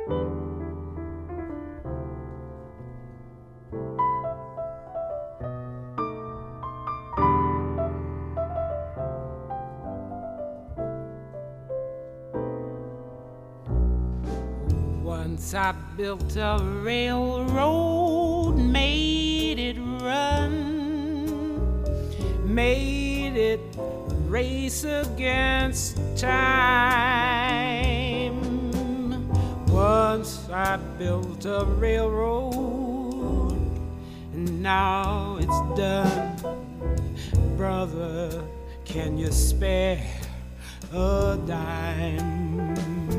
Once I built a railroad, made it run, made it race against time. Once I built a railroad, and now it's done. Brother, can you spare a dime?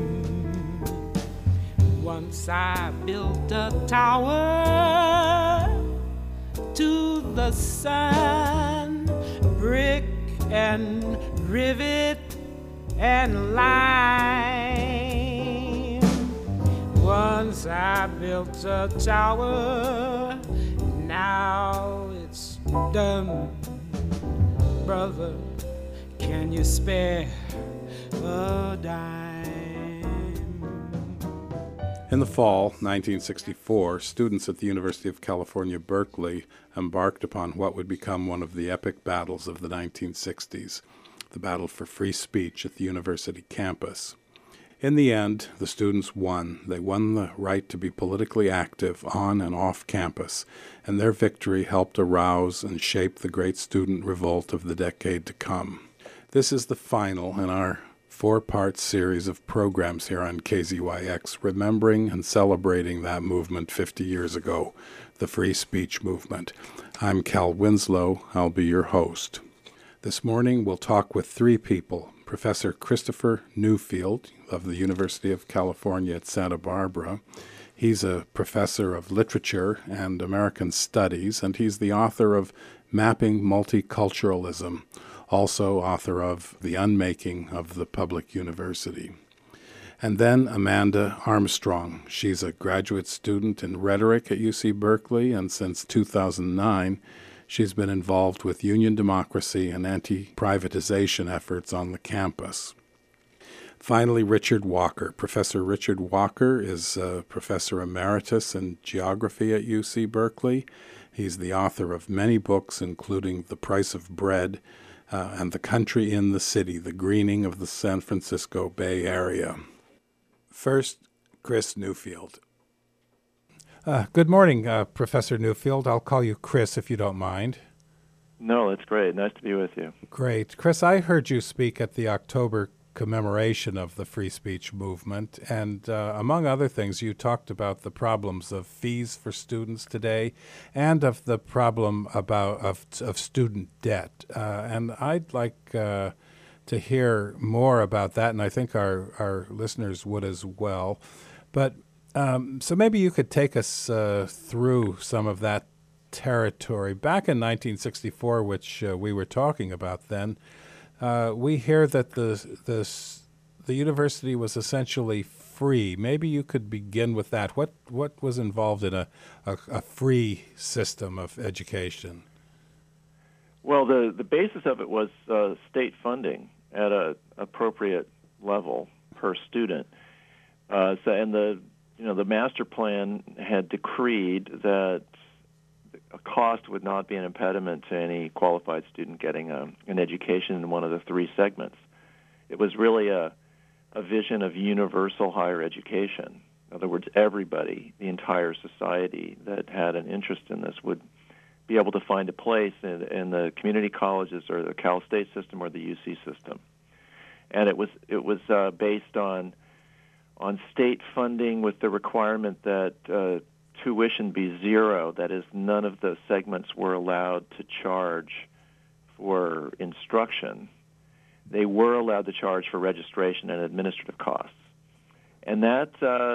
Once I built a tower to the sun, brick and rivet and lime. Once I built a tower, now it's done. Brother, can you spare a dime? In the fall 1964, students at the University of California, Berkeley embarked upon what would become one of the epic battles of the 1960s, the battle for free speech at the university campus. In the end, the students won. They won the right to be politically active on and off campus, and their victory helped arouse and shape the great student revolt of the decade to come. This is the final in our 4-part series of programs here on KZYX, remembering and celebrating that movement 50 years ago, the free speech movement. I'm Cal Winslow. I'll be your host. This morning we'll talk with 3 people. Professor Christopher Newfield of the University of California at Santa Barbara. He's a professor of literature and American studies, and he's the author of Mapping Multiculturalism, also author of The Unmaking of the Public University. And then Amanda Armstrong. She's a graduate student in rhetoric at UC Berkeley, and since 2009, she's been involved with union democracy and anti-privatization efforts on the campus. Finally, Richard Walker. Professor Richard Walker is a professor emeritus in geography at UC Berkeley. He's the author of many books, including The Price of Bread, and The Country in the City, the Greening of the San Francisco Bay Area. First, Chris Newfield. Good morning, Professor Newfield. I'll call you Chris if you don't mind. No, that's great. Nice to be with you. Great. Chris, I heard you speak at the October commemoration of the free speech movement, and among other things, you talked about the problems of fees for students today and of the problem of student debt. And I'd like to hear more about that, and I think our listeners would as well. But so maybe you could take us through some of that territory. Back in 1964, which we were talking about then, we hear that the university was essentially free. Maybe you could begin with that. What was involved in a free system of education? Well, the basis of it was state funding at an appropriate level per student. And the master plan had decreed that a cost would not be an impediment to any qualified student getting an education in one of the 3 segments. It was really a vision of universal higher education. In other words, everybody, the entire society that had an interest in this would be able to find a place in the community colleges or the Cal State system or the UC system. And it was based on state funding with the requirement that tuition be zero. That is, none of the segments were allowed to charge for instruction. They were allowed to charge for registration and administrative costs. And that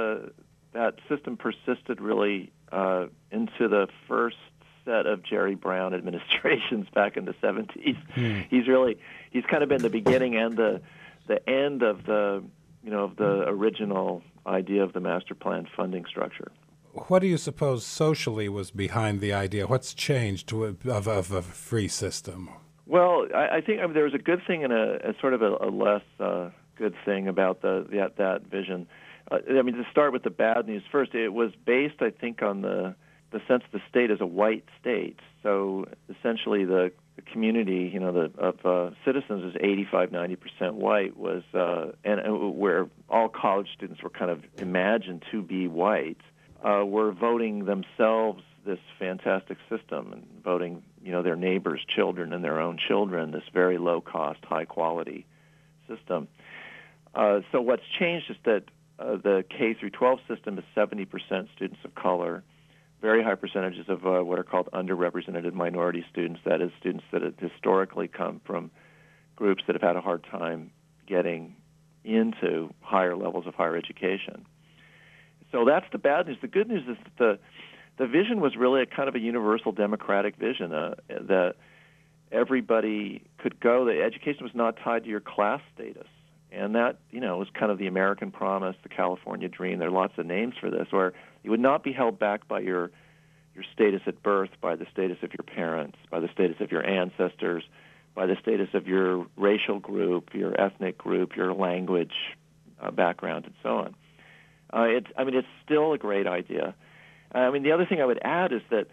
system persisted really into the first set of Jerry Brown administrations back in the 70s. He's kind of been the beginning and the end of the original idea of the master plan funding structure. What do you suppose socially was behind the idea? What's changed of a free system? Well, I think there was a good thing and a sort of a less good thing about that vision. To start with the bad news first, it was based, I think, on the sense of the state as a white state. So essentially, the community, of citizens is 85-90% white, was and where all college students were kind of imagined to be white, were voting themselves this fantastic system and voting, their neighbors' children and their own children, this very low-cost, high-quality system. So what's changed is that the K through 12 system is 70% students of color, very high percentages of what are called underrepresented minority students, that is, students that have historically come from groups that have had a hard time getting into higher levels of higher education. So that's the bad news. The good news is that the vision was really a kind of a universal democratic vision, that everybody could go. The education was not tied to your class status. And that, was kind of the American promise, the California dream. There are lots of names for this, where you would not be held back by your status at birth, by the status of your parents, by the status of your ancestors, by the status of your racial group, your ethnic group, your language background, and so on. It's still a great idea. The other thing I would add is that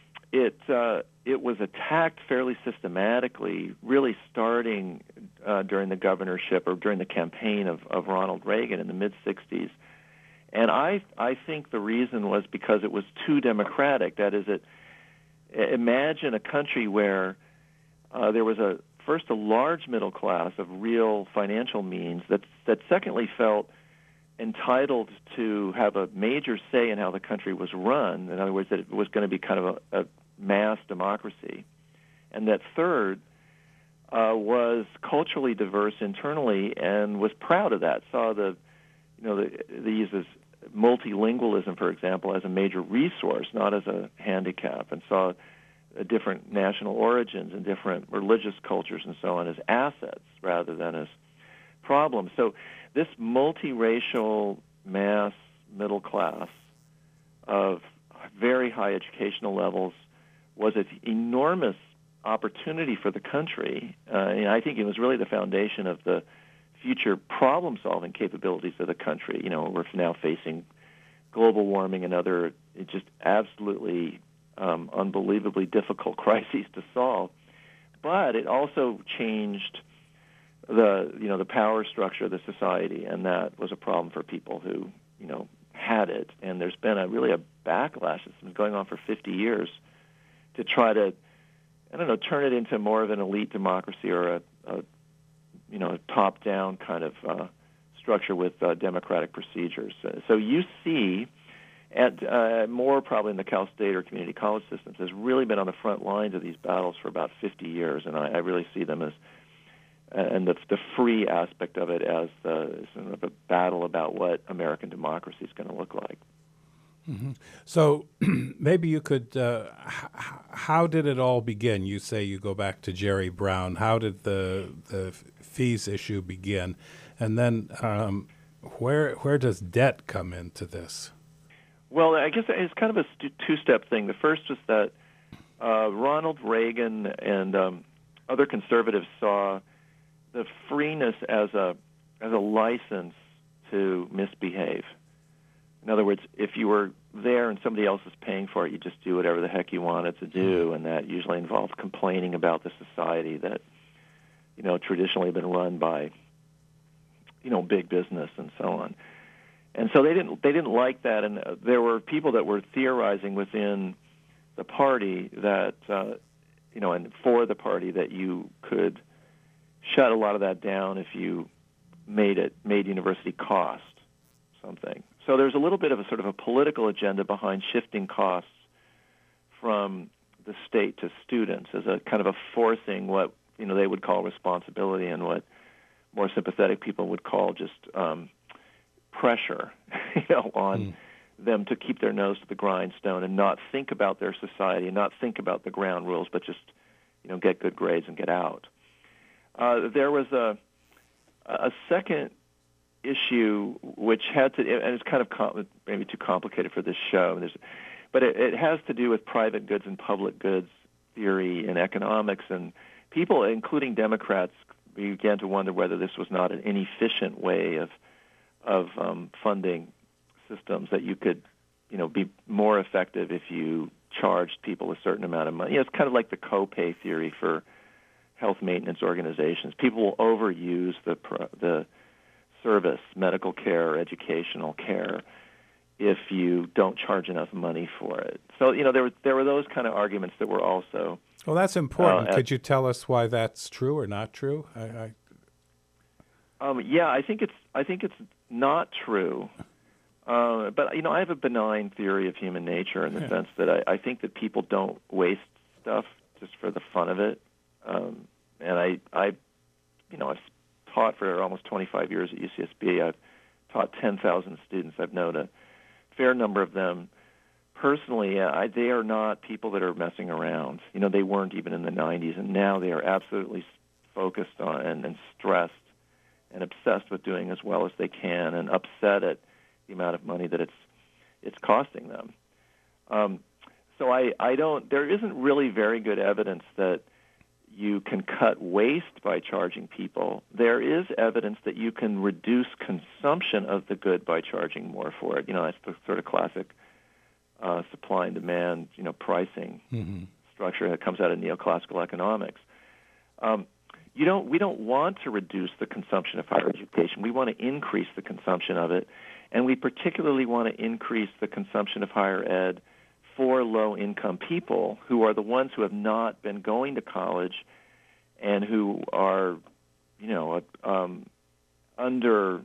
it was attacked fairly systematically, really starting during the governorship or during the campaign of Ronald Reagan in the mid-'60s. And I think the reason was because it was too democratic. That is, imagine a country where there was first a large middle class of real financial means that secondly felt entitled to have a major say in how the country was run. In other words, that it was going to be kind of a mass democracy, and that third was culturally diverse internally and was proud of that. Saw they use this multilingualism, for example, as a major resource, not as a handicap, and saw different national origins and different religious cultures and so on as assets rather than as problems. So this multiracial mass middle class of very high educational levels was an enormous opportunity for the country. And I think it was really the foundation of the future problem-solving capabilities of the country. We're now facing global warming and other just absolutely unbelievably difficult crises to solve. But it also changed the power structure of the society, and that was a problem for people who had it. And there's been really a backlash that's been going on for 50 years to try to, turn it into more of an elite democracy or a top-down kind of structure with democratic procedures. So you see, more probably in the Cal State or community college systems, has really been on the front lines of these battles for about 50 years, and I really see them as, and the free aspect of it as sort of a battle about what American democracy is going to look like. Mm-hmm. So maybe you could, how did it all begin? You say you go back to Jerry Brown. How did the fees issue begin? And then where does debt come into this? Well, I guess it's kind of a two-step thing. The first was that Ronald Reagan and other conservatives saw the freeness as a license to misbehave. In other words, if you were there and somebody else was paying for it, you just do whatever the heck you wanted to do, and that usually involved complaining about the society that, traditionally been run by, big business and so on. And so they didn't like that, and there were people that were theorizing within the party that, and for the party, that you could shut a lot of that down if you made university cost something. So there's a little bit of a sort of a political agenda behind shifting costs from the state to students as a kind of a forcing what they would call responsibility and what more sympathetic people would call just pressure, on them to keep their nose to the grindstone and not think about their society and not think about the ground rules, but just get good grades and get out. There was a second issue which had to, and it's kind of maybe too complicated for this show, but it has to do with private goods and public goods theory in economics, and people, including Democrats, began to wonder whether this was not an inefficient way funding systems that you could, be more effective if you charged people a certain amount of money. It's kind of like the copay theory for health maintenance organizations. People will overuse the service, medical care, educational care, if you don't charge enough money for it. So, there were those kind of arguments that were also. Well, that's important. Could you tell us why that's true or not true? Yeah, I think it's not true. But I have a benign theory of human nature in the sense that I think that people don't waste stuff just for the fun of it. And I've taught for almost 25 years at UCSB. I've taught 10,000 students. I've known a fair number of them personally. They are not people that are messing around. They weren't even in the 90s, and now they are absolutely focused on and stressed and obsessed with doing as well as they can, and upset at the amount of money that it's costing them. So I don't. There isn't really very good evidence that you can cut waste by charging people. There is evidence that you can reduce consumption of the good by charging more for it. That's the sort of classic supply and demand, pricing structure that comes out of neoclassical economics. We don't want to reduce the consumption of higher education. We want to increase the consumption of it, and we particularly want to increase the consumption of higher ed for low-income people who are the ones who have not been going to college and who are, under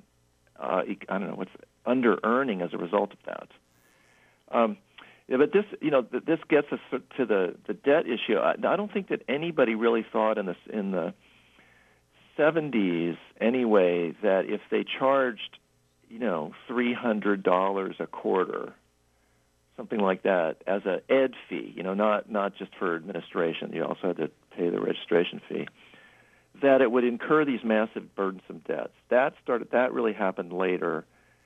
earning as a result of that. But this gets us to the debt issue. I don't think that anybody really thought in the 70s anyway that if they charged, $300 a quarter, something like that, as an ed fee, not just for administration, you also had to pay the registration fee, that it would incur these massive burdensome debts. That really happened later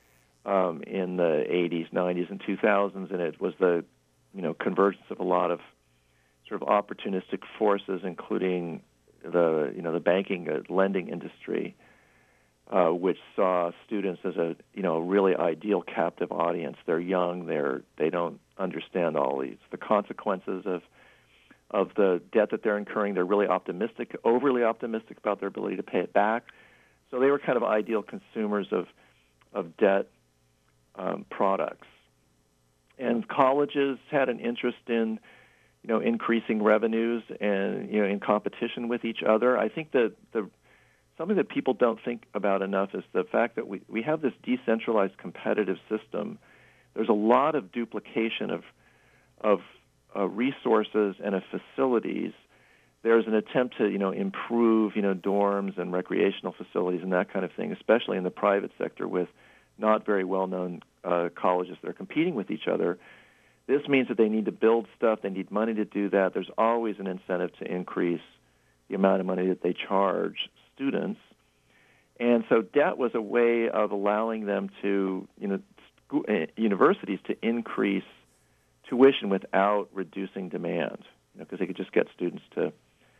in the 80s, 90s, and 2000s, and it was the convergence of a lot of sort of opportunistic forces, including the banking lending industry, which saw students as a really ideal captive audience. They're young, they don't understand all the consequences of the debt that they're incurring. They're really optimistic, overly optimistic about their ability to pay it back. So they were kind of ideal consumers of debt products. And colleges had an interest in increasing revenues and in competition with each other. I think that something that people don't think about enough is the fact that we have this decentralized competitive system. There's a lot of duplication of resources and of facilities. There's an attempt to improve dorms and recreational facilities and that kind of thing, especially in the private sector with not very well-known colleges that are competing with each other. This means that they need to build stuff. They need money to do that. There's always an incentive to increase the amount of money that they charge students. And so debt was a way of allowing them to, universities to increase tuition without reducing demand, because they could just get students to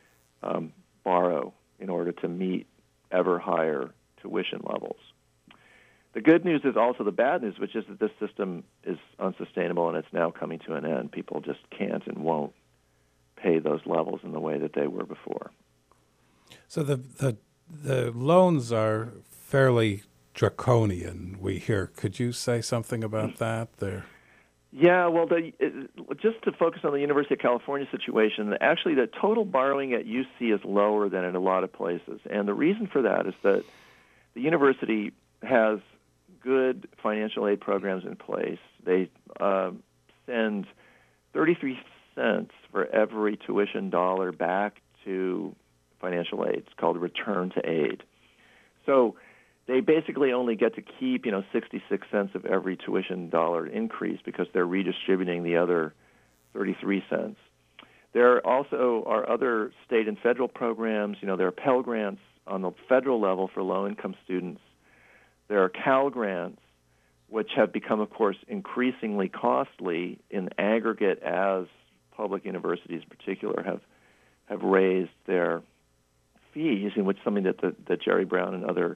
borrow in order to meet ever higher tuition levels. The good news is also the bad news, which is that this system is unsustainable and it's now coming to an end. People just can't and won't pay those levels in the way that they were before. So the loans are fairly draconian, we hear. Could you say something about that there? Yeah, well, just to focus on the University of California situation, actually the total borrowing at UC is lower than in a lot of places. And the reason for that is that the university has good financial aid programs in place. They send 33 cents for every tuition dollar back to financial aid. It's called return to aid. So they basically only get to keep, 66 cents of every tuition dollar increase because they're redistributing the other 33 cents. There also are other state and federal programs. There are Pell Grants on the federal level for low-income students. There are Cal Grants, which have become, of course, increasingly costly in aggregate as public universities in particular have raised their fees, in which something that Jerry Brown and other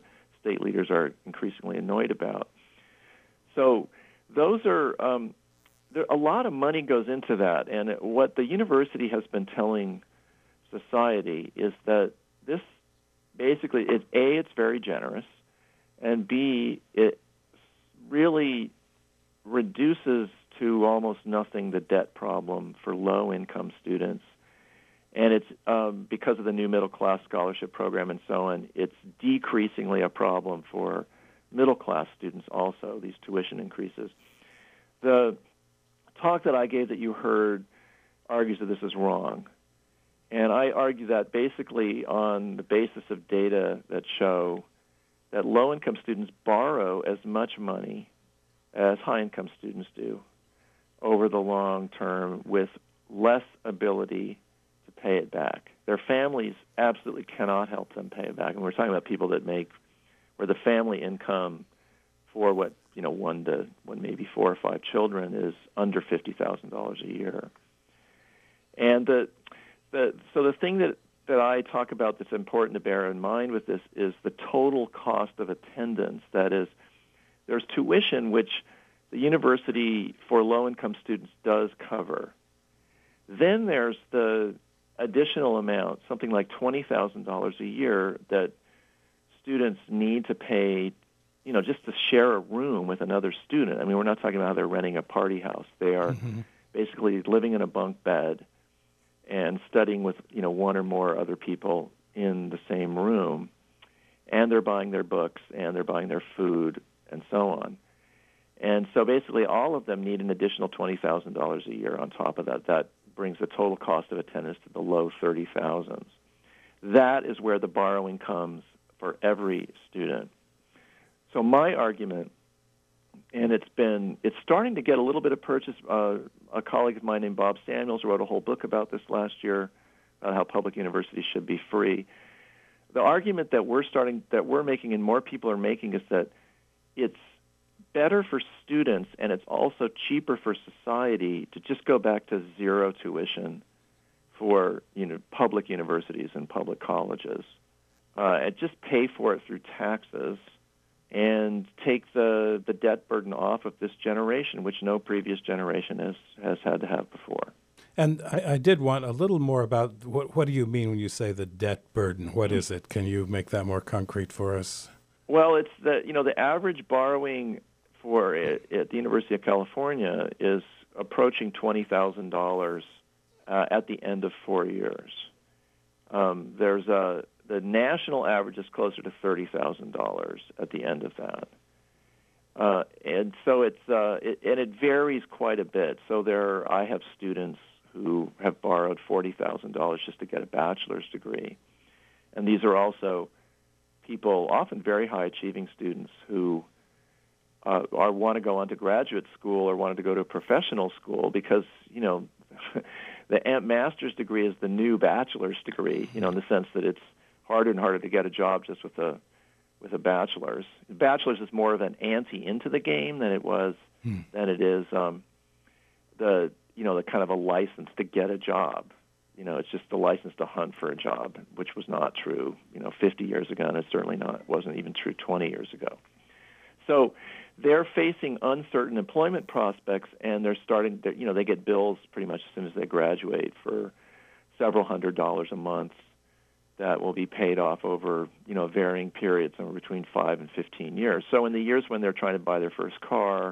state leaders are increasingly annoyed about. So those are a lot of money goes into that, and what the university has been telling society is that this basically is A, it's very generous, and B, it really reduces to almost nothing the debt problem for low-income students. And it's because of the new middle-class scholarship program and so on, it's decreasingly a problem for middle-class students also, these tuition increases. The talk that I gave that you heard argues that this is wrong. And I argue that basically on the basis of data that show that low-income students borrow as much money as high-income students do over the long term with less ability to pay it back. Their families absolutely cannot help them pay it back. And we're talking about people that make, where the family income for one maybe 4 or 5 children is under $50,000 a year. And so the thing that I talk about that's important to bear in mind with this is the total cost of attendance. That is, there's tuition, which the university for low-income students does cover. Then there's the additional amount, something like $20,000 a year, that students need to pay, just to share a room with another student. I mean, we're not talking about how they're renting a party house. They are basically living in a bunk bed and studying with, one or more other people in the same room. And they're buying their books, and they're buying their food, and so on. And so basically all of them need an additional $20,000 a year on top of that. That brings the total cost of attendance to the low 30,000s. That is where the borrowing comes for every student. So my argument, and it's starting to get a little bit of purchase. A colleague of mine named Bob Samuels wrote a whole book about this last year, about how public universities should be free. The argument that we're making and more people are making is that it's better for students and it's also cheaper for society to just go back to zero tuition for public universities and public colleges, and just pay for it through taxes and take the debt burden off of this generation, which no previous generation has had to have before. And I did want a little more about what do you mean when you say the debt burden? What is it? Can you make that more concrete for us? Well, it's the average borrowing at the University of California is approaching $20,000 at the end of 4 years. The national average is closer to $30,000 at the end of that, and so it varies quite a bit. So I have students who have borrowed $40,000 just to get a bachelor's degree, and these are also people, often very high-achieving students, who want to go on to graduate school or wanted to go to a professional school because the master's degree is the new bachelor's degree, in the sense that it's harder and harder to get a job just with a bachelor's. Bachelor's is more of an ante into the game than it is the kind of a license to get a job. It's just the license to hunt for a job, which was not true 50 years ago, and it certainly wasn't even true 20 years ago. So they're facing uncertain employment prospects, and they're starting to, they get bills pretty much as soon as they graduate for several $100s a month that will be paid off over, varying periods, somewhere between 5 and 15 years. So in the years when they're trying to buy their first car,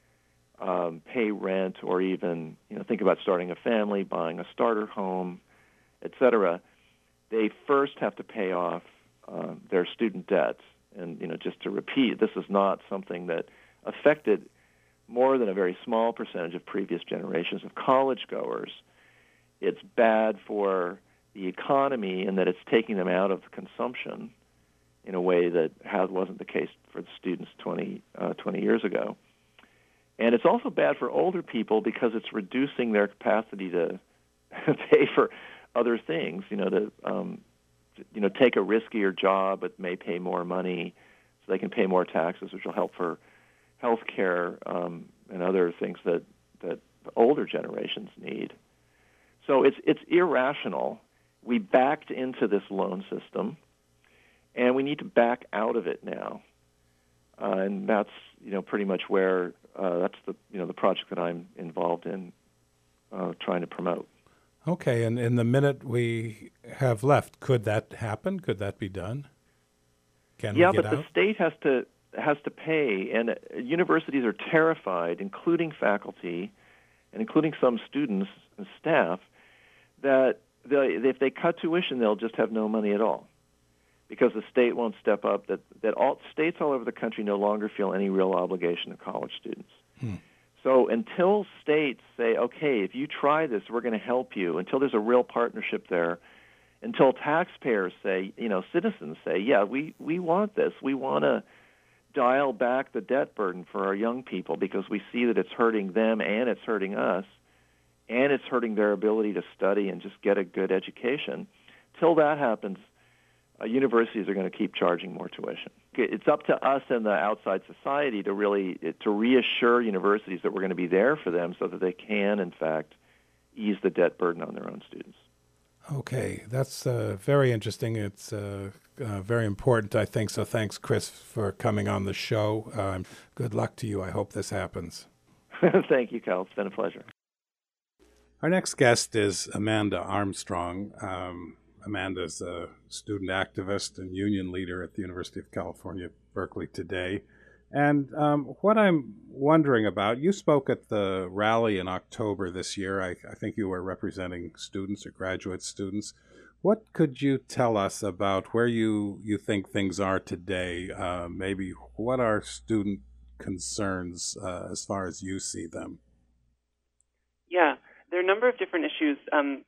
pay rent, or even, think about starting a family, buying a starter home, et cetera, they first have to pay off their student debt. And, just to repeat, this is not something that affected more than a very small percentage of previous generations of college goers. It's bad for the economy in that it's taking them out of consumption in a way that wasn't the case for the students 20 years ago. And it's also bad for older people because it's reducing their capacity to pay for other things, to take a riskier job but may pay more money so they can pay more taxes, which will help for health care and other things that older generations need. So it's irrational. We backed into this loan system, and we need to back out of it now. And that's pretty much where that's the project that I'm involved in trying to promote. Okay, and in the minute we have left, could that happen? Could that be done? Can we get but out? the state has to pay, and universities are terrified, including faculty and including some students and staff, that if they cut tuition, they'll just have no money at all, because the state won't step up. That all states all over the country no longer feel any real obligation to college students. So until states say, okay, if you try this, we're going to help you, until there's a real partnership there, until taxpayers say, citizens say, yeah, we want this. We want to dial back the debt burden for our young people because we see that it's hurting them and it's hurting us and it's hurting their ability to study and just get a good education. Till that happens, universities are going to keep charging more tuition. It's up to us and the outside society to reassure universities that we're going to be there for them so that they can, in fact, ease the debt burden on their own students. Okay, that's very interesting. It's very important, I think. So thanks, Chris, for coming on the show. Good luck to you. I hope this happens. Thank you, Cal. It's been a pleasure. Our next guest is Amanda Armstrong. Amanda's a student activist and union leader at the University of California, Berkeley today. And what I'm wondering about, you spoke at the rally in October this year. I think you were representing students or graduate students. What could you tell us about where you think things are today? Maybe what are student concerns as far as you see them? Yeah, there are a number of different issues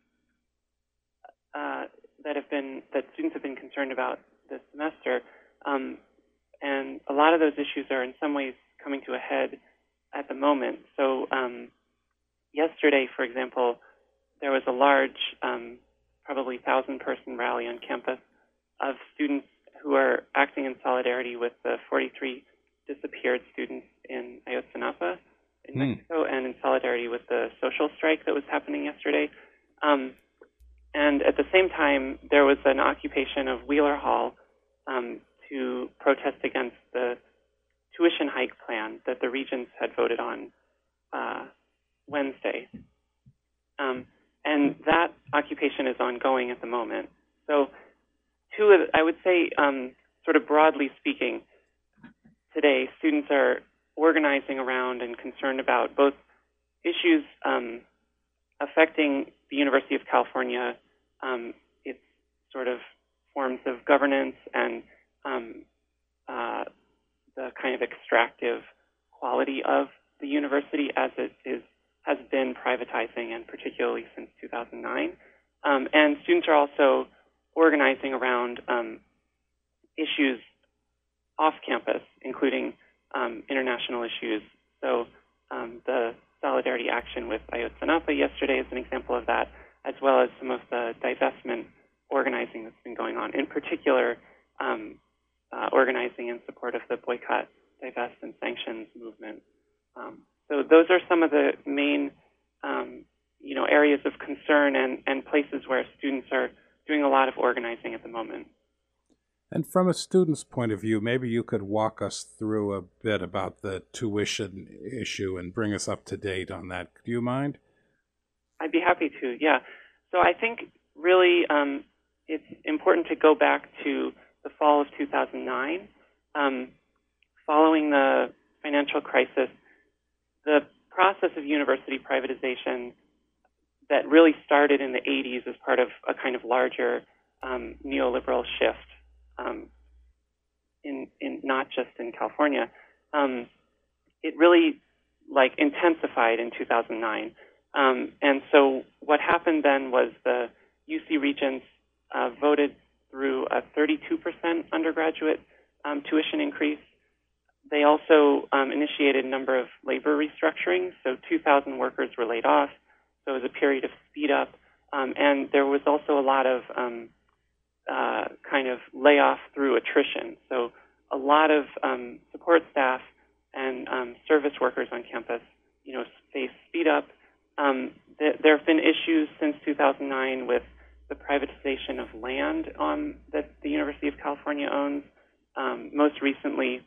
that students have been concerned about this semester, and a lot of those issues are in some ways coming to a head at the moment. So yesterday, for example, there was a large, probably 1,000-person rally on campus of students who are acting in solidarity with the 43 disappeared students in Ayotzinapa in Mexico, and in solidarity with the social strike that was happening yesterday. And at the same time, there was an occupation of Wheeler Hall to protest against the tuition hike plan that the regents had voted on Wednesday. And that occupation is ongoing at the moment. So I would say, sort of broadly speaking, today students are organizing around and concerned about both issues affecting the University of California, its sort of forms of governance and the kind of extractive quality of the university as it has been privatizing, and particularly since 2009. And students are also organizing around issues off campus, including international issues. So the solidarity action with Ayotzinapa yesterday is an example of that, as well as some of the divestment organizing that's been going on, in particular organizing in support of the boycott, divest, and sanctions movement. So those are some of the main areas of concern and places where students are doing a lot of organizing at the moment. And from a student's point of view, maybe you could walk us through a bit about the tuition issue and bring us up to date on that. Do you mind? I'd be happy to, yeah. So I think really it's important to go back to the fall of 2009. Following the financial crisis, the process of university privatization that really started in the 80s as part of a kind of larger neoliberal shift in not just in California, it really intensified in 2009. And so what happened then was the UC Regents voted through a 32% undergraduate tuition increase. They also initiated a number of labor restructurings. So 2,000 workers were laid off. So it was a period of speed up. And there was also a lot of kind of layoff through attrition. So a lot of support staff and service workers on campus, faced speed up. There have been issues since 2009 with the privatization of land that the University of California owns. Most recently,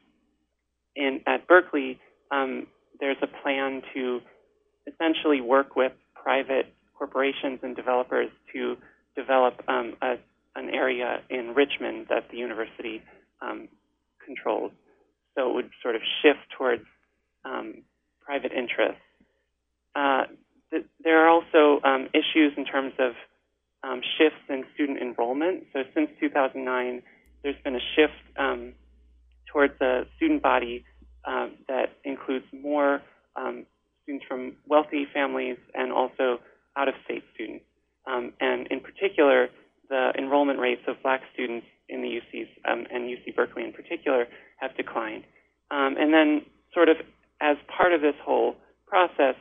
at Berkeley, there's a plan to essentially work with private corporations and developers to develop an area in Richmond that the university controls. So it would sort of shift towards private interests. There are also issues in terms of shifts in student enrollment. So since 2009, there's been a shift towards a student body that includes more students from wealthy families and also out-of-state students. And in particular, the enrollment rates of black students in the UCs and UC Berkeley in particular have declined. And then sort of as part of this whole process,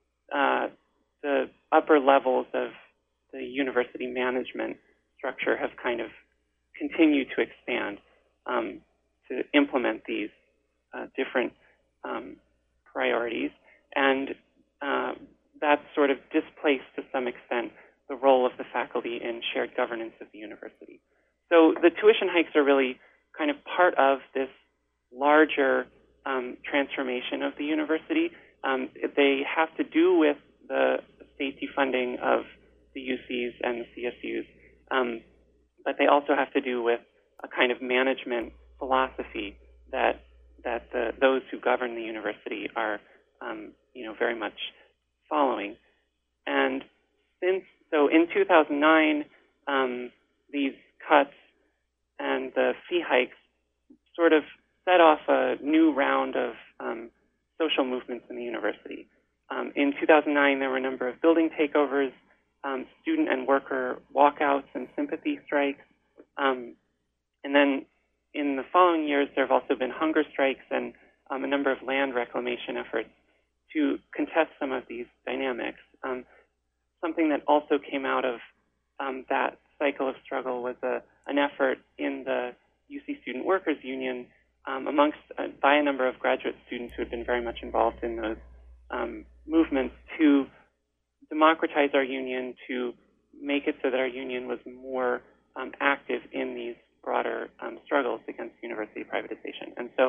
the upper levels of the university management structure have kind of continued to expand to implement these different priorities. And that's sort of displaced to some extent the role of the faculty in shared governance of the university. So the tuition hikes are really kind of part of this larger transformation of the university. They have to do with the state defunding of the UCs and the CSUs, but they also have to do with a kind of management philosophy that those who govern the university are, very much following. And so in 2009, these cuts and the fee hikes sort of set off a new round of social movements in the university. In 2009, there were a number of building takeovers, student and worker walkouts and sympathy strikes. And then in the following years, there have also been hunger strikes and a number of land reclamation efforts to contest some of these dynamics. Something that also came out of that cycle of struggle was an effort in the UC Student Workers Union by a number of graduate students who had been very much involved in those movements to democratize our union, to make it so that our union was more active in these broader struggles against university privatization. And so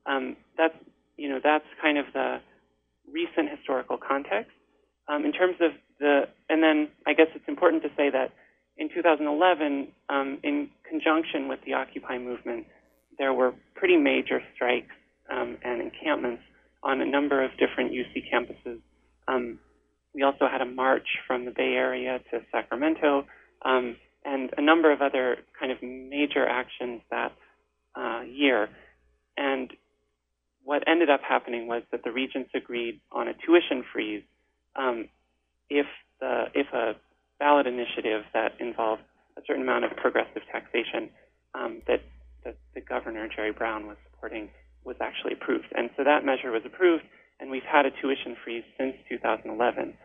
that's kind of the recent historical context. In terms of and then I guess it's important to say that in 2011, in conjunction with the Occupy movement, there were pretty major strikes and encampments on a number of different UC campuses. We also had a march from the Bay Area to Sacramento, and a number of other kind of major actions that year. And what ended up happening was that the regents agreed on a tuition freeze if a ballot initiative that involved a certain amount of progressive taxation that the governor, Jerry Brown, was supporting was actually approved. And so that measure was approved, and we've had a tuition freeze since 2011.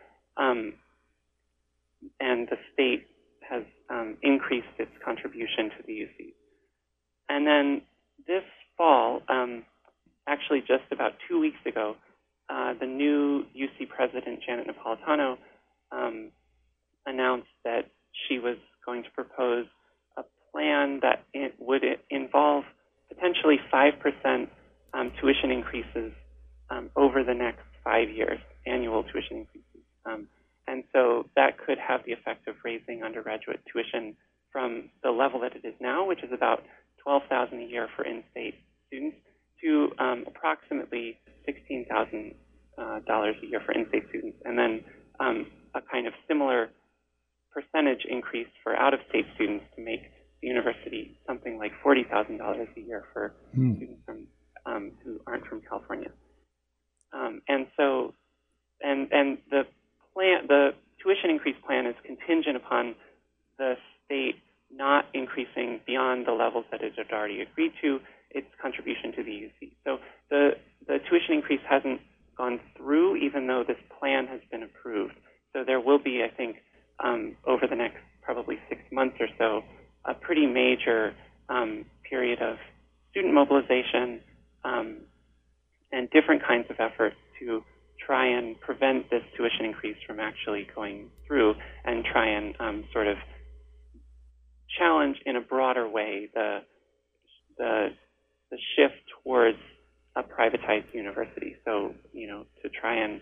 And the state has increased its contribution to the UC. And then this fall, actually just about 2 weeks ago, the new UC president, Janet Napolitano, announced that she was going to propose a plan that it would involve potentially 5% tuition increases over the next 5 years, annual tuition increases. And so that could have the effect of raising undergraduate tuition from the level that it is now, which is about $12,000 a year for in-state students, to approximately $16,000 a year for in-state students, and then a kind of similar percentage increase for out-of-state students to make the university something like $40,000 a year for students from who aren't from California. And so, and the plan, the tuition increase plan, is contingent upon the state not increasing beyond the levels that it had already agreed to its contribution to the UC. So the tuition increase hasn't gone through, even though this plan has been approved. So there will be, I think, over the next probably 6 months or so, a pretty major period of student mobilization and different kinds of efforts to try and prevent this tuition increase from actually going through, and try and sort of challenge in a broader way the shift towards a privatized university. So, to try and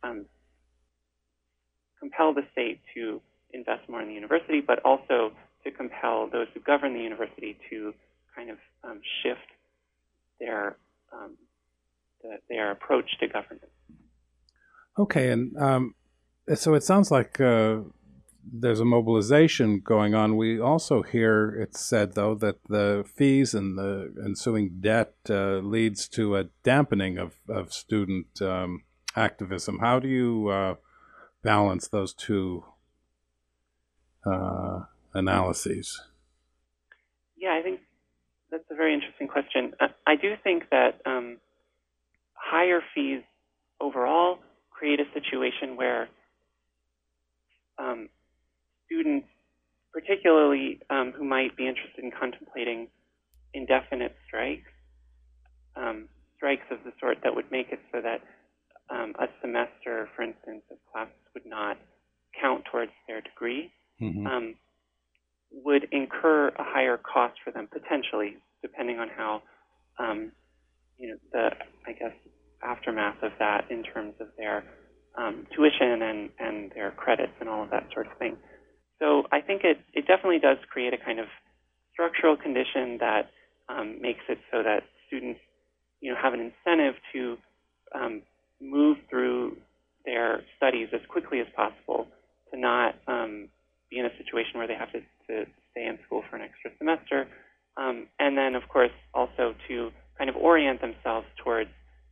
compel the state to invest more in the university, but also to compel those who govern the university to kind of shift their approach to governance. Okay, and so it sounds like there's a mobilization going on. We also hear it said, though, that the fees and the ensuing debt leads to a dampening of student activism. How do you balance those two analyses? Yeah, I think that's a very interesting question. I do think that higher fees overall create a situation where students, particularly who might be interested in contemplating indefinite strikes, strikes of the sort that would make it so that a semester, for instance, of classes would not count towards their degree, would incur a higher cost for them, potentially, depending on how, the, I guess, aftermath of that in terms of their tuition and their credits and all of that sort of thing. So I think it definitely does create a kind of structural condition that makes it so that students, have an incentive to move through their studies as quickly as possible, to not be in a situation where they have to stay in school for an extra semester, and then, of course, also to kind of orient themselves towards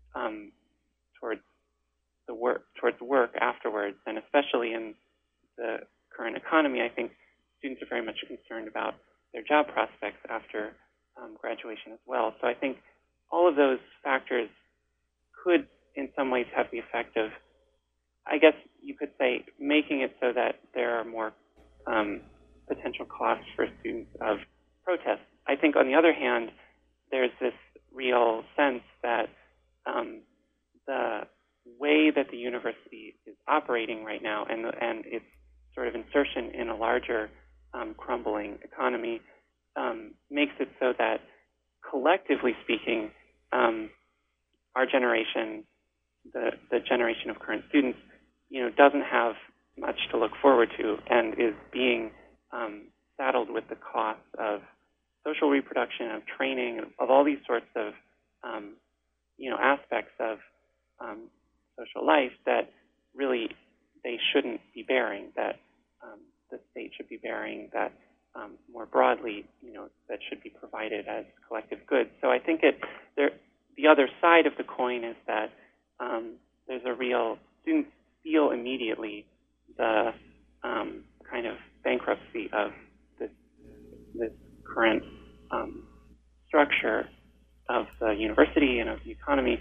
work afterwards, and especially in the current economy, I think students are very much concerned about their job prospects after graduation as well. So I think all of those factors could, in some ways, have the effect of, I guess you could say, making it so that there are more potential costs for students of protest. I think, on the other hand, there's this real sense that the way that the university is operating right now and its sort of insertion in a larger crumbling economy makes it so that, collectively speaking, our generation, the generation of current students, doesn't have much to look forward to and is being saddled with the costs of social reproduction, of training, of all these sorts of aspects of social life that really they shouldn't be bearing, that the state should be bearing, that more broadly, that should be provided as collective goods. So I think the other side of the coin is that there's a real, students feel immediately the kind of bankruptcy of this current structure of the university and of the economy,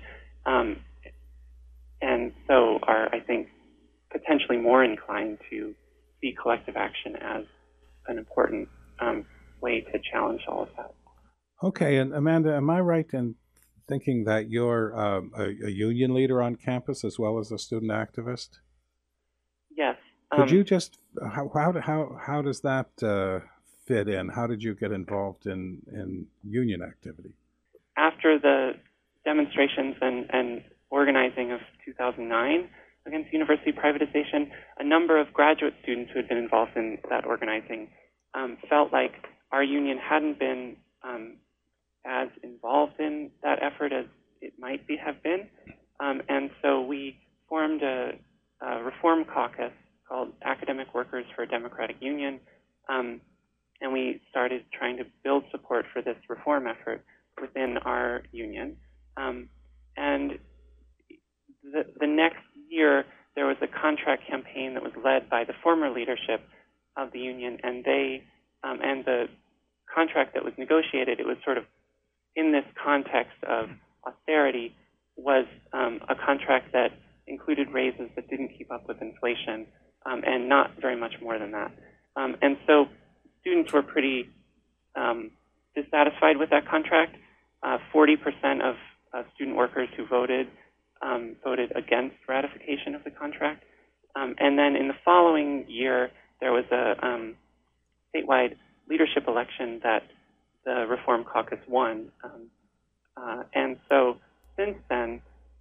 and so are, I think, potentially more inclined to see collective action as an important way to challenge all of that. Okay, and Amanda, am I right in thinking that you're a union leader on campus as well as a student activist? Yes. Could you just how does that fit in? How did you get involved in union activity? After the demonstrations and organizing of 2009 against university privatization, a number of graduate students who had been involved in that organizing felt like our union hadn't been as involved in that effort as it might have been. And so we formed a reform caucus called Academic Workers for a Democratic Union, and we started trying to build support for this reform effort within our union. And the next year, there was a contract campaign that was led by the former leadership of the union, and the contract that was negotiated, it was sort of in this context of austerity, was a contract that included raises that didn't keep up with inflation, and not very much more than that. And so students were pretty dissatisfied with that contract. 40% of student workers who voted against ratification of the contract. And then in the following year, there was a statewide leadership election that the Reform Caucus won. And so since then,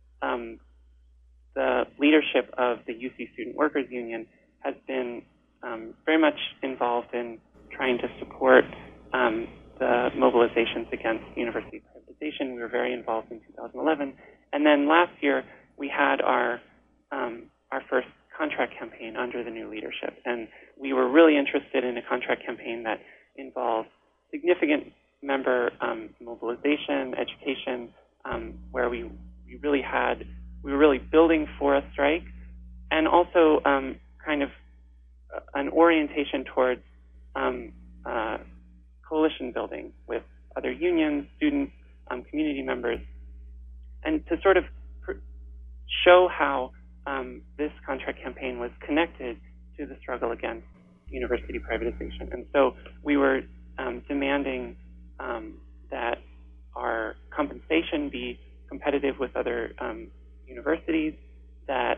the leadership of the UC Student Workers Union has been very much involved in trying to support the mobilizations against university privatization. We were very involved in 2011. And then last year, we had our first contract campaign under the new leadership. And we were really interested in a contract campaign that involved significant member mobilization, education, where we were really building for a strike, and also kind of an orientation towards coalition building with other unions, students, community members, and to sort of show how this contract campaign was connected to the struggle against university privatization. And so we were demanding that our compensation be competitive with other universities, that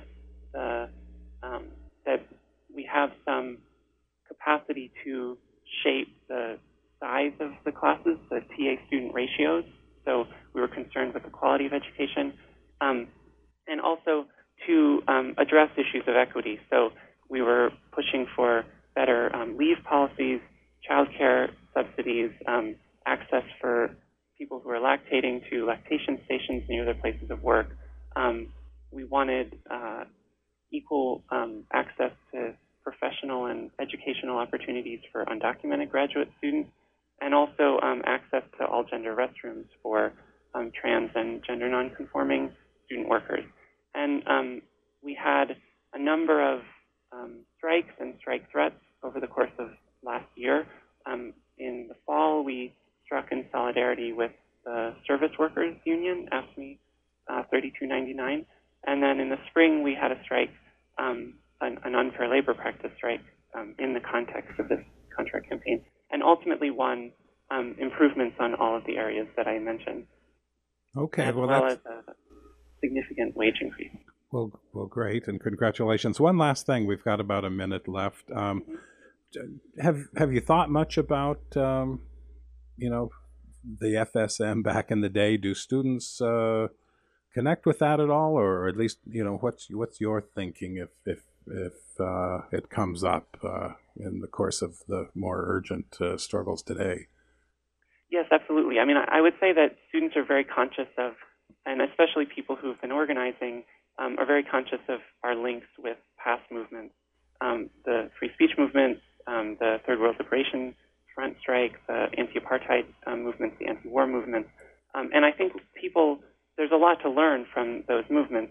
that we have some capacity to shape the size of the classes, the TA-student ratios. So we were concerned with the quality of education, and also to address issues of equity. So we were pushing for better leave policies, childcare subsidies, access for people who are lactating to lactation stations near their places of work. We wanted equal access to professional and educational opportunities for undocumented graduate students, and also access to all-gender restrooms for trans and gender nonconforming student workers. And we had a number of strikes and strike threats over the course of last year. In the fall, we struck in solidarity with the Service Workers Union, AFSCME 3299. And then in the spring, we had a strike, an unfair labor practice strike in the context of this contract campaign, and ultimately won improvements on all of the areas that I mentioned. Okay, as well as a significant wage increase. Well, great, and congratulations. One last thing, we've got about a minute left. Have you thought much about the FSM back in the day? Do students connect with that at all, or at least what's your thinking if it comes up in the course of the more urgent struggles today? Yes, absolutely. I mean, I would say that students are very conscious of, and especially people who have been organizing, are very conscious of our links with past movements, the free speech movement, the Third World Liberation Front strike, the anti-apartheid movements, the anti-war movements. And I think there's a lot to learn from those movements.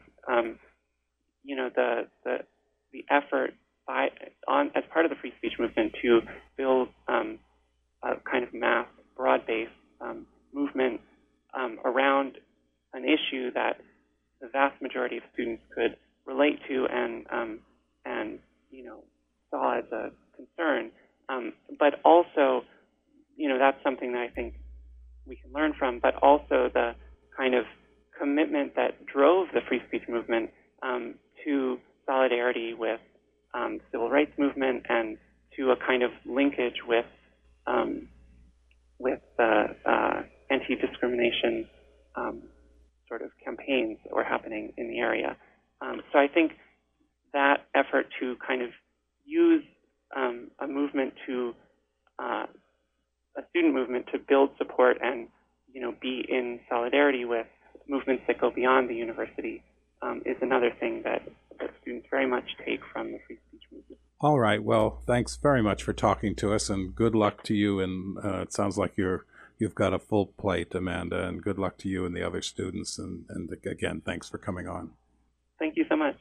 The effort as part of the free speech movement to build a kind of mass, broad-based movement around an issue that the vast majority of students could relate to and saw as a concern. But also, that's something that I think we can learn from, but also the kind of commitment that drove the free speech movement to solidarity with the civil rights movement and to a kind of linkage with anti-discrimination sort of campaigns that were happening in the area. So I think that effort to kind of use a movement a student movement to build support and be in solidarity with movements that go beyond the university is another thing that students very much take from the free speech movement. All right. Well, thanks very much for talking to us, and good luck to you. And it sounds like you've got a full plate, Amanda, and good luck to you and the other students. And again, thanks for coming on. Thank you so much.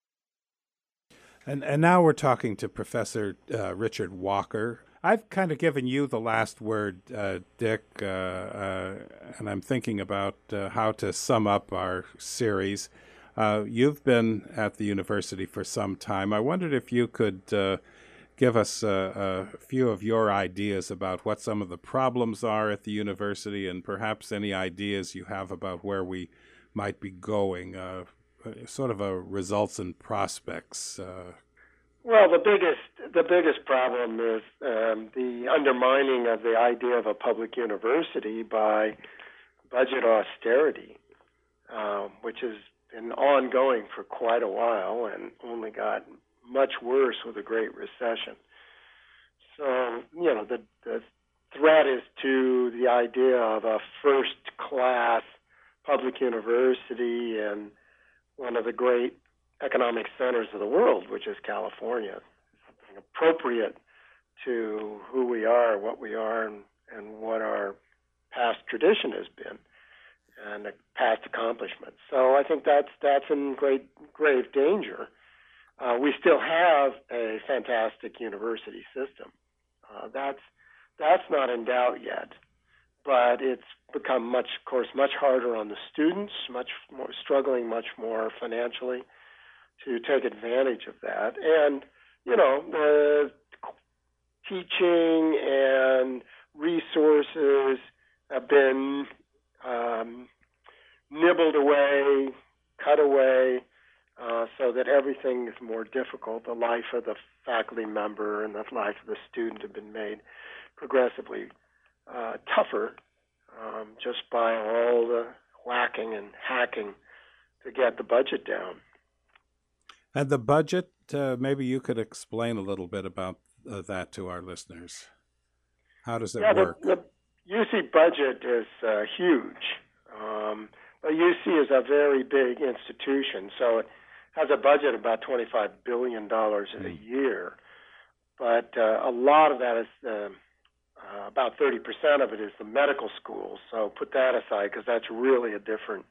And now we're talking to Professor Richard Walker. I've kind of given you the last word, Dick, and I'm thinking about how to sum up our series. You've been at the university for some time. I wondered if you could give us a few of your ideas about what some of the problems are at the university and perhaps any ideas you have about where we might be going, sort of a results and prospects. Well, the the biggest problem is the undermining of the idea of a public university by budget austerity, which has been ongoing for quite a while and only got much worse with the Great Recession. So, the threat is to the idea of a first-class public university in one of the great economic centers of the world, which is California, something appropriate to who we are, what we are, and what our past tradition has been, and past accomplishments. So I think that's in grave danger. We still have a fantastic university system. That's not in doubt yet, but it's become much harder on the students, struggling much more financially to take advantage of that. And, the teaching and resources have been nibbled away, cut away, so that everything is more difficult. The life of the faculty member and the life of the student have been made progressively tougher just by all the whacking and hacking to get the budget down. And the budget, maybe you could explain a little bit about that to our listeners. How does it work? The UC budget is huge. The UC is a very big institution, so it has a budget of about $25 billion a year. But a lot of that is, about 30% of it is the medical schools. So put that aside because that's really a different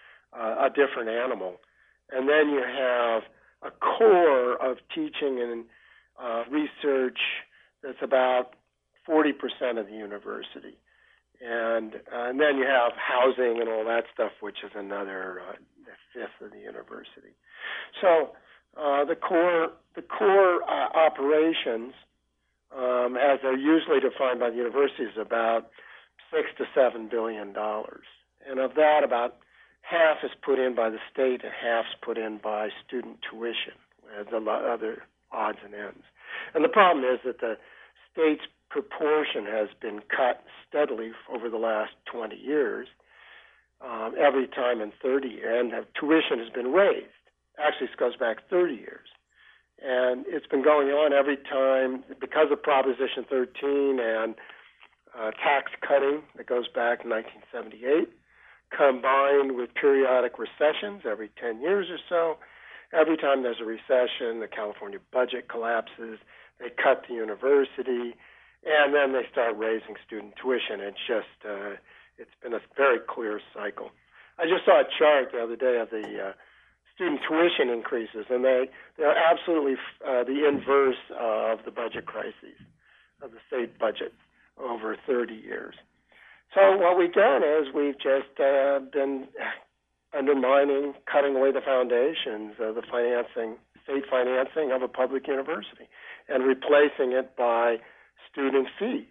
animal. And then you have a core of teaching and research that's about 40% of the university. And then you have housing and all that stuff, which is another fifth of the university. So the core operations, as they're usually defined by the university, is about $6 to $7 billion, and of that, about half is put in by the state and half's put in by student tuition, as the other odds and ends. And the problem is that the state's proportion has been cut steadily over the last 20 years, every time in 30 years, and the tuition has been raised. Actually, this goes back 30 years. And it's been going on every time because of Proposition 13 and tax cutting that goes back to 1978, combined with periodic recessions every 10 years or so. Every time there's a recession, the California budget collapses, they cut the university, and then they start raising student tuition. It's just, it's been a very clear cycle. I just saw a chart the other day of the student tuition increases, and they're absolutely the inverse of the budget crises of the state budget over 30 years. So what we've done is we've just been undermining, cutting away the foundations of the state financing of a public university, and replacing it by student fees.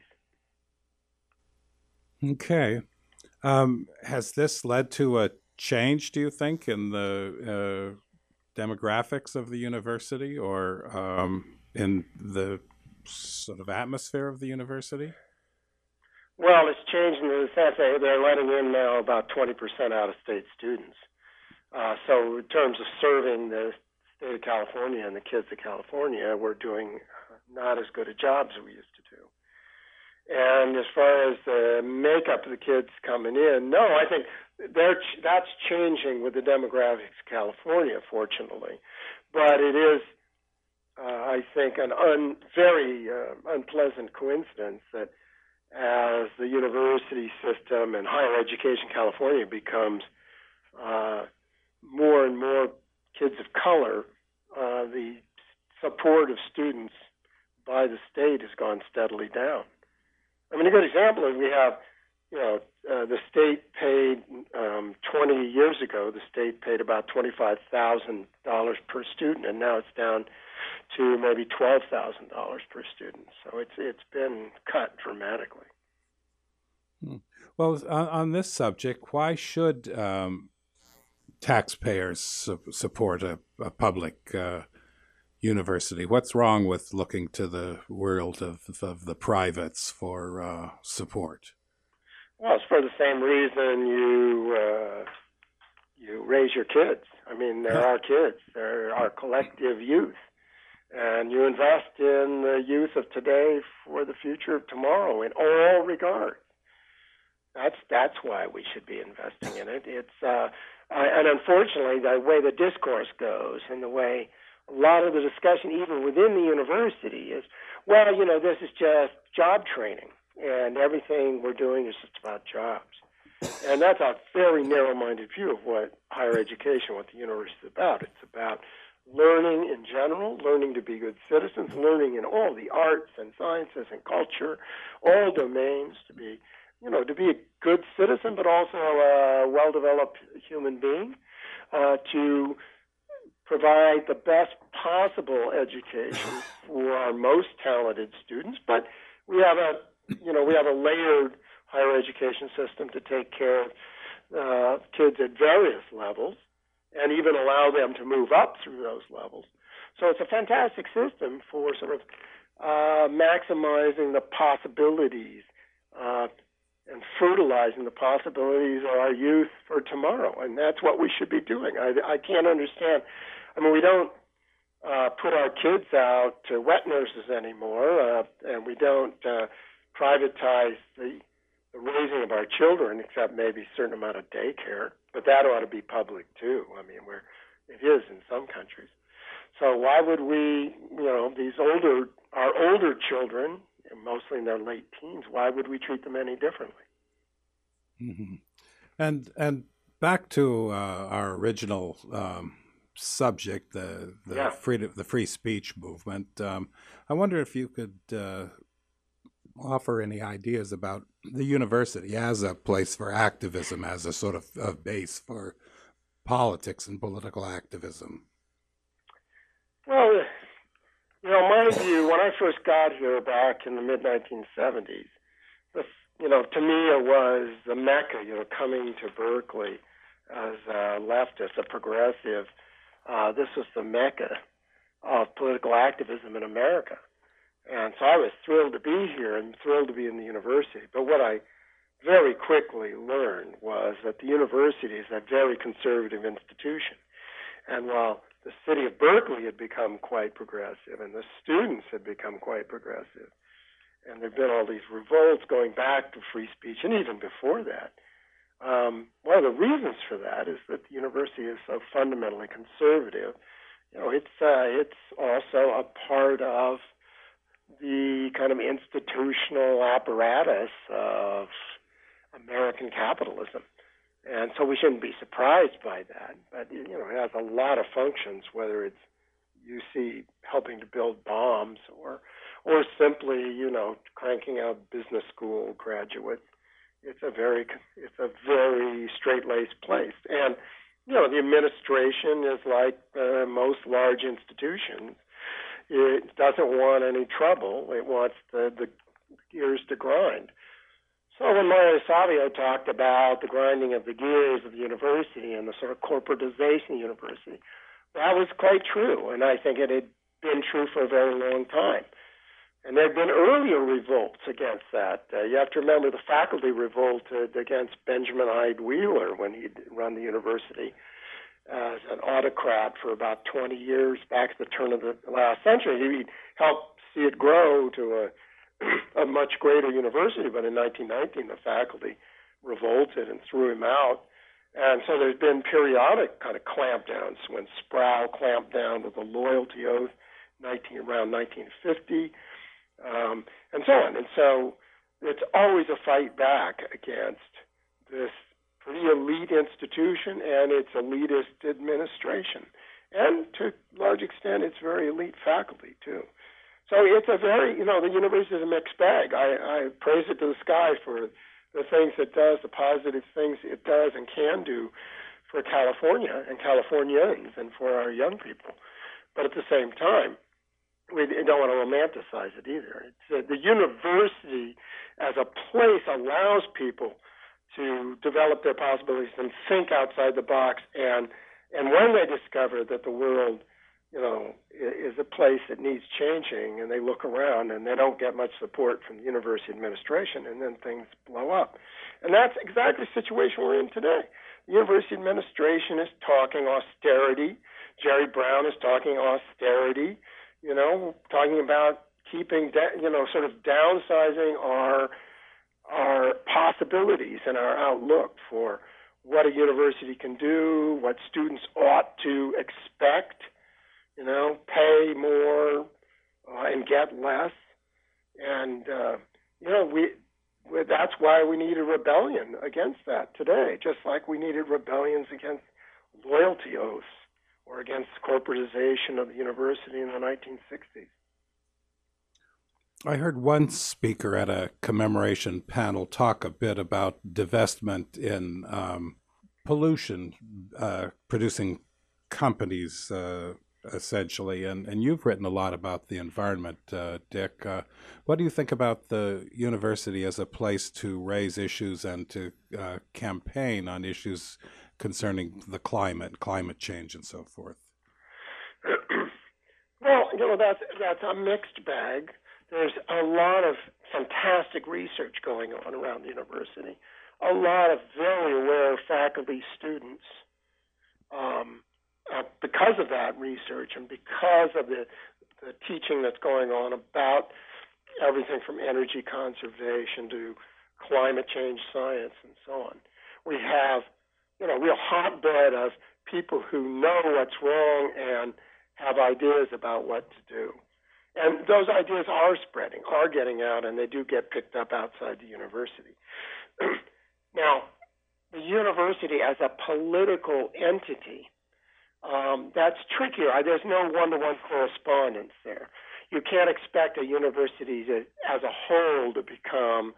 Okay. Has this led to a change, do you think, in the demographics of the university or in the sort of atmosphere of the university? Well, it's changed in the sense that they're letting in now about 20% out-of-state students. So in terms of serving the state of California and the kids of California, we're doing not as good a job as we used to do. And as far as the makeup of the kids coming in, no, I think that's changing with the demographics of California, fortunately. But it is, I think, very unpleasant coincidence that as the university system and higher education in California becomes more and more kids of color, the support of students by the state has gone steadily down. I mean, a good example is we have, the state paid 20 years ago. The state paid about $25,000 per student, and now it's down to maybe $12,000 per student. So it's been cut dramatically. Well, on this subject, why should taxpayers support a public university? What's wrong with looking to the world of the privates for support? Well, it's for the same reason you raise your kids. I mean, they're our kids. They're our collective youth. And you invest in the youth of today for the future of tomorrow in all regards. That's why we should be investing in it. And unfortunately, the way the discourse goes and the way a lot of the discussion, even within the university, is, well, this is just job training, and everything we're doing is just about jobs. And that's a very narrow-minded view of what higher education, what the university is about. It's about learning in general, learning to be good citizens, learning in all the arts and sciences and culture, all domains, to be a good citizen, but also a well-developed human being, to provide the best possible education for our most talented students. But we have a layered higher education system to take care of kids at various levels and even allow them to move up through those levels. So it's a fantastic system for sort of maximizing the possibilities and fertilizing the possibilities of our youth for tomorrow. And that's what we should be doing. I can't understand. I mean, we don't put our kids out to wet nurses anymore, and we don't privatize the raising of our children, except maybe a certain amount of daycare. But that ought to be public, too. I mean, it is in some countries. So why would we, our older children, mostly in their late teens, why would we treat them any differently? Mm-hmm. And back to our original subject, the free speech movement. I wonder if you could offer any ideas about the university as a place for activism, as a sort of base for politics and political activism. Well, my view, when I first got here back in the mid-1970s, to me it was the Mecca, coming to Berkeley as a leftist, a progressive. This was the Mecca of political activism in America. And so I was thrilled to be here and thrilled to be in the university. But what I very quickly learned was that the university is a very conservative institution. And while the city of Berkeley had become quite progressive and the students had become quite progressive, and there have been all these revolts going back to free speech and even before that, one of the reasons for that is that the university is so fundamentally conservative. It's also a part of the kind of institutional apparatus of American capitalism. And so we shouldn't be surprised by that. But, it has a lot of functions, whether it's UC helping to build bombs or simply, cranking out business school graduates. It's a very straight-laced place. And, the administration is like most large institutions. It doesn't want any trouble. It wants the gears to grind. So when Mario Savio talked about the grinding of the gears of the university and the sort of corporatization of the university, that was quite true, and I think it had been true for a very long time. And there had been earlier revolts against that. You have to remember the faculty revolted against Benjamin Hyde Wheeler when he'd run the university as an autocrat for about 20 years back at the turn of the last century. He helped see it grow to a much greater university, but in 1919 the faculty revolted and threw him out. And so there's been periodic kind of clampdowns. When Sproul clamped down with the loyalty oath around 1950, and so on. And so it's always a fight back against this pretty elite institution and its elitist administration. And to a large extent, it's very elite faculty, too. So it's a very, the university is a mixed bag. I praise it to the sky for the things it does, the positive things it does and can do for California and Californians and for our young people. But at the same time, we don't want to romanticize it either. The university as a place allows people to develop their possibilities and think outside the box. And when they discover that the world, is is a place that needs changing, and they look around and they don't get much support from the university administration, and then things blow up. And that's exactly the situation we're in today. The university administration is talking austerity. Jerry Brown is talking austerity, talking about keeping, sort of downsizing our possibilities and our outlook for what a university can do, what students ought to expect, pay more and get less. And, that's why we need a rebellion against that today, just like we needed rebellions against loyalty oaths or against corporatization of the university in the 1960s. I heard one speaker at a commemoration panel talk a bit about divestment in pollution, producing companies, essentially. And you've written a lot about the environment, Dick. What do you think about the university as a place to raise issues and to campaign on issues concerning the climate change, and so forth? Well, that's a mixed bag. There's a lot of fantastic research going on around the university, a lot of very aware faculty, students. Because of that research and because of the teaching that's going on about everything from energy conservation to climate change science and so on, we have, real hotbed of people who know what's wrong and have ideas about what to do. And those ideas are spreading, are getting out, and they do get picked up outside the university. Now, the university as a political entity, that's trickier. There's no one-to-one correspondence there. You can't expect a university as a whole to become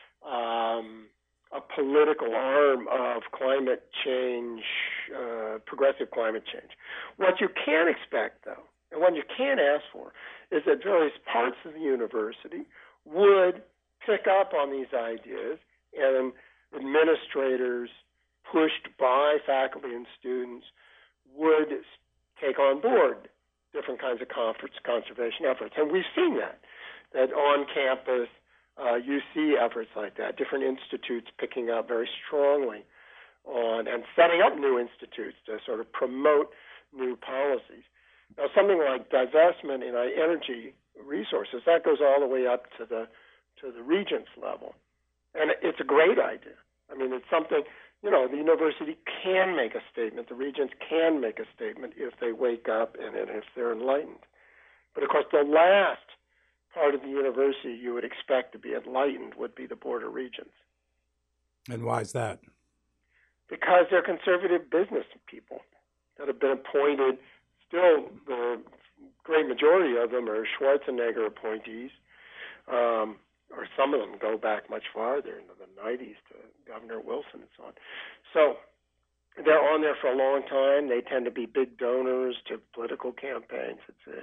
a political arm of climate change, progressive climate change. What you can expect, though, and what you can ask for, is that various parts of the university would pick up on these ideas, and administrators pushed by faculty and students would take on board different kinds of conservation efforts. And we've seen that on campus you see efforts like that, different institutes picking up very strongly on and setting up new institutes to sort of promote new policies. Now, something like divestment in energy resources, that goes all the way up to the regents level. And it's a great idea. I mean, it's something, the university can make a statement, the regents can make a statement if they wake up and if they're enlightened. But, of course, the last part of the university you would expect to be enlightened would be the Board of Regents. And why is that? Because they're conservative business people that have been appointed. Still, the great majority of them are Schwarzenegger appointees, or some of them go back much farther into the 90s to Governor Wilson and so on. So they're on there for a long time. They tend to be big donors to political campaigns.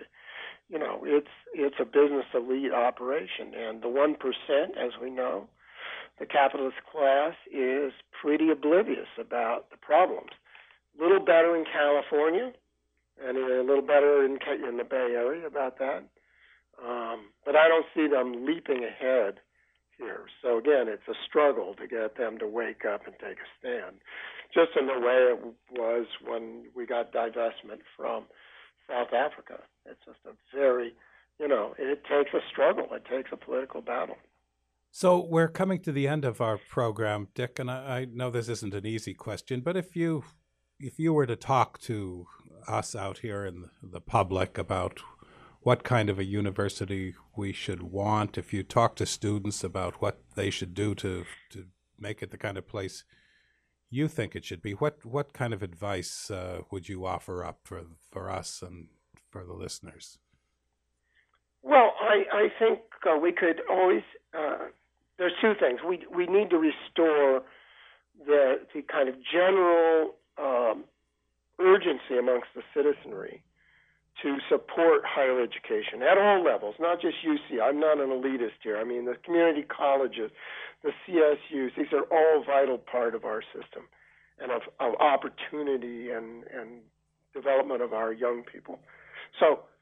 It's a business elite operation, and the 1%, as we know, the capitalist class is pretty oblivious about the problems. A little better in California, and a little better in the Bay Area about that. But I don't see them leaping ahead here. So again, it's a struggle to get them to wake up and take a stand, just in the way it was when we got divestment from South Africa. It's just a very, it takes a struggle. It takes a political battle. So we're coming to the end of our program, Dick, and I know this isn't an easy question, but if you were to talk to us out here in the public about what kind of a university we should want, if you talk to students about what they should do to make it the kind of place you think it should be, what kind of advice would you offer up for us and for the listeners? Well, I think we could always, there's two things. We need to restore the kind of general urgency amongst the citizenry to support higher education at all levels, not just UC. I'm not an elitist here. I mean, the community colleges, the CSUs, these are all vital part of our system and of opportunity and development of our young people. So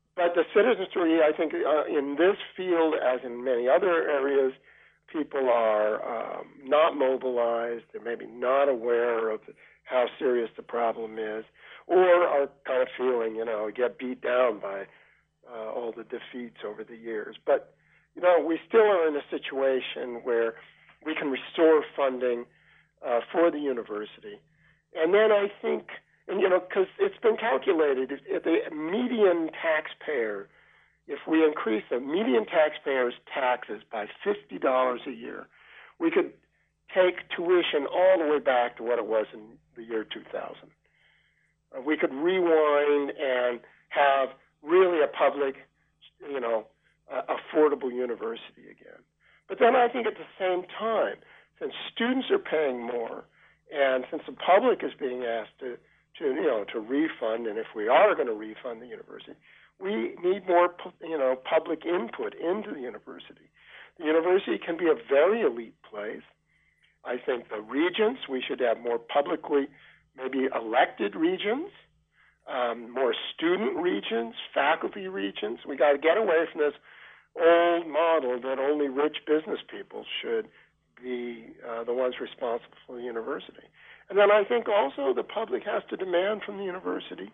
But the citizenry, I think, in this field, as in many other areas, people are not mobilized. They're maybe not aware of how serious the problem is, or are kind of feeling, get beat down by all the defeats over the years. But, we still are in a situation where we can restore funding for the university. And then I think, because it's been calculated, if the median taxpayer, if we increase the median taxpayer's taxes by $50 a year, we could take tuition all the way back to what it was in the year 2000. We could rewind and have really a public, affordable university again. But then I think at the same time, since students are paying more, and since the public is being asked to refund, and if we are going to refund the university, we need more, public input into the university. The university can be a very elite place. I think the regents, we should have more publicly, maybe elected regents, more student regents, faculty regents. We got to get away from this old model that only rich business people should be the ones responsible for the university. And then I think also the public has to demand from the university,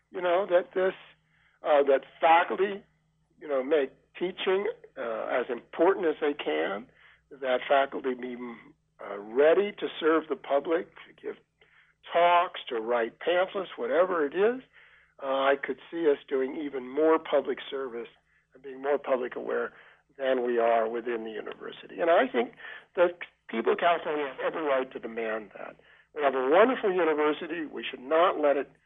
that faculty, make teaching as important as they can, that faculty be ready to serve the public, to give talks, to write pamphlets, whatever it is. I could see us doing even more public service and being more public aware than we are within the university. And I think the people of California have every right to demand that. We have a wonderful university. We should not let it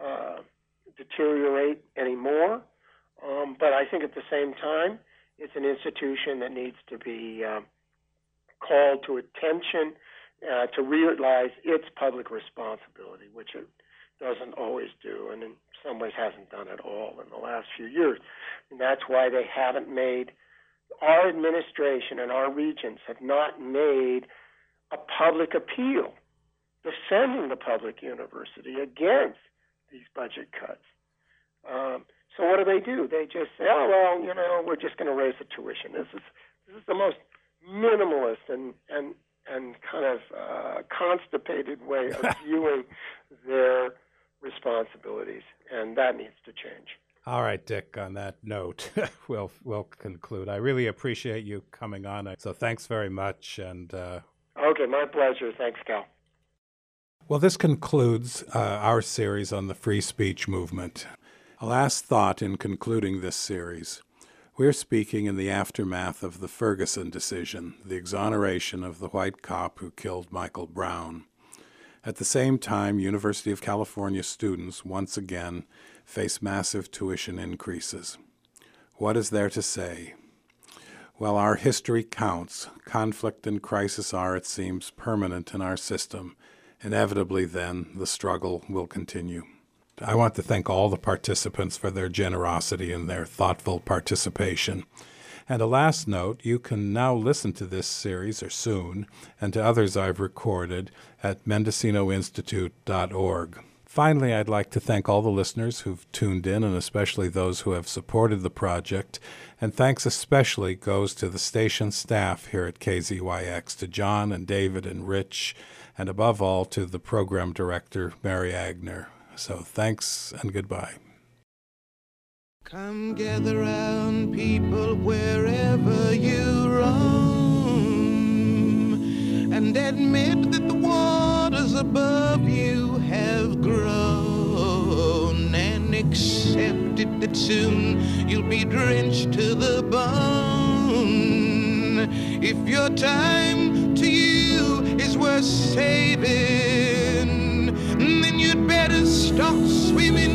deteriorate anymore. But I think at the same time, it's an institution that needs to be called to attention to realize its public responsibility, which it doesn't always do, and in some ways hasn't done at all in the last few years. And that's why they haven't made, our administration and our regents have not made a public appeal defending the public university against these budget cuts. So what do? They just say, we're just going to raise the tuition. This is the most minimalist and kind of constipated way of viewing their responsibilities, and that needs to change. All right, Dick, on that note, we'll conclude. I really appreciate you coming on. So thanks very much. And okay, my pleasure. Thanks, Cal. Well, this concludes our series on the free speech movement. A last thought in concluding this series. We're speaking in the aftermath of the Ferguson decision, the exoneration of the white cop who killed Michael Brown. At the same time, University of California students once again face massive tuition increases. What is there to say? Well, our history counts. Conflict and crisis are, it seems, permanent in our system. Inevitably, then, the struggle will continue. I want to thank all the participants for their generosity and their thoughtful participation. And a last note, you can now listen to this series, or soon, and to others I've recorded at mendocinoinstitute.org. Finally, I'd like to thank all the listeners who've tuned in, and especially those who have supported the project. And thanks especially goes to the station staff here at KZYX, to John and David and Rich, and above all to the program director, Mary Agner. So thanks and goodbye. Come gather round, people, wherever you roam, and admit that the waters above you have grown, and accept it that soon you'll be drenched to the bone. If your time to you is worth saving, then you'd better stop swimming